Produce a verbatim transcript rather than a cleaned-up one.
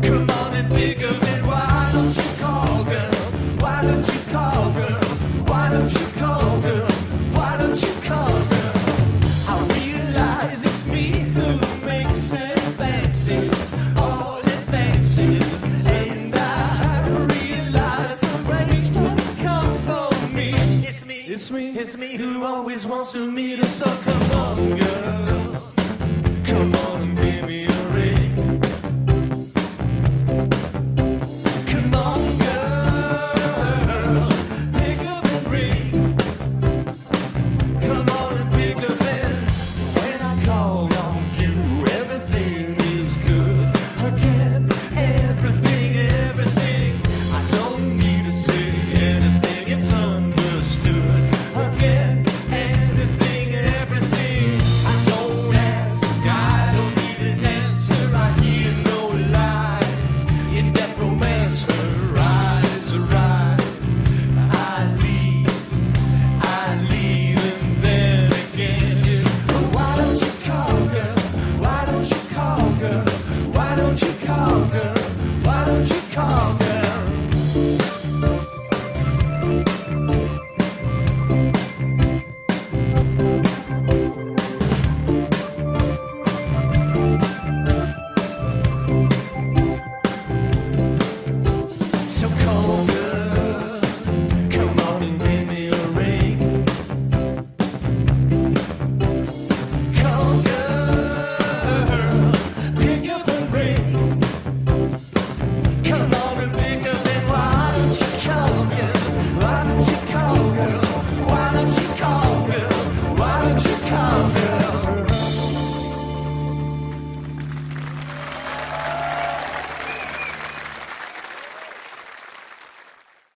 Come on and pick up and why don't you call, girl? Why don't you call, girl? Why don't you call, girl? Why don't you call, girl? I realize it's me who makes advances, all advances, and I realize the arrangements come for me. It's me, it's me, it's me who always wants to meet us. So come on, girl, come on and give me a ring. Come on, girl, pick up and ring. Come on and pick up and when I call on you, everything is good. Again, everything, everything. I don't need to say anything, it's understood. Again, everything, everything. I don't ask, I don't need an answer. I hear no lies in that romance. Her eyes arrive. I leave, I leave, and then again it's why don't you call, girl? Why don't you call, girl? Why don't you call, girl? Why don't you call, girl? So call, girl, come on and give me a ring. Call, girl, pick up and ring. Come on and pick up and why don't you call, girl? Why don't you call, girl? Why don't you call, girl? Why don't you call, girl?